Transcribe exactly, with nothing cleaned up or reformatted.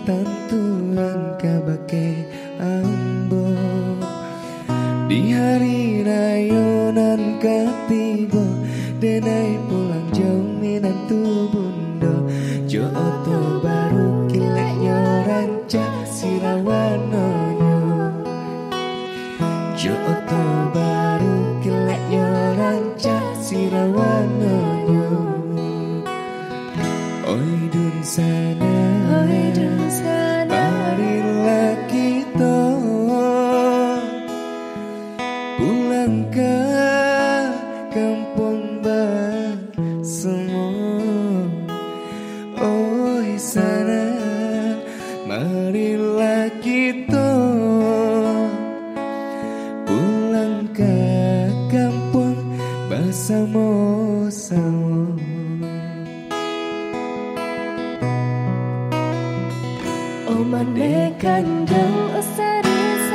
tanturan kabake ambo di hari rayonan katibo denai pulang jauh minantu bundo jo oto baru kilek nyoranca sirawanonyo jo oto baru kilek nyoranca sirawanonyo oi dun sana oi dun sana marilah kita pulang ke kampung Basemo. Oi sana marilah kita pulang ke kampung bersama-sama. Oh mane kandang usari